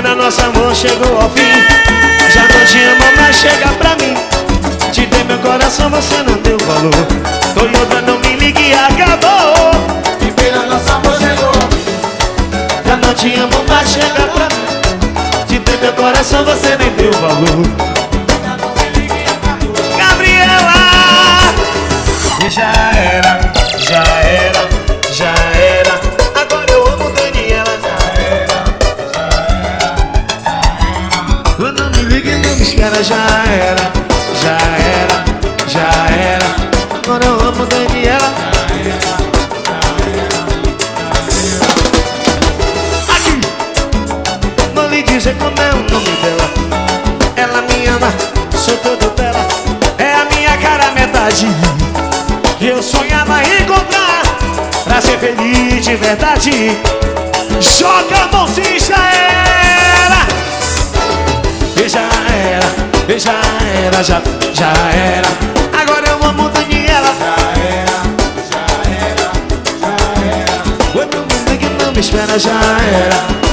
pena, nosso amor chegou ao fim. Já não te amo, mas chega pra mim. Te dei meu coração, você não deu valor. Toyota, não me ligue, acabou. Que pena, nosso amor chegou ao fim. Já não te amo, mas chega pra mim. Te dei meu coração, você nem deu valor. Gabriela! E já era, já era, já era. Agora eu amo Daniela. Não me ligue, não me espera. Já era, já era, já era. Agora eu amo Daniela. Aqui! Vou lhe dizer como é o nome dela. Ela me ama, sou todo dela. É a minha cara metade que eu sonhava encontrar pra ser feliz de verdade. Joga a mão se já era. E já era, e já era, já era. Agora eu amo Daniela. Já era, já era, já era. Oi, meu mundo que não me espera, já era.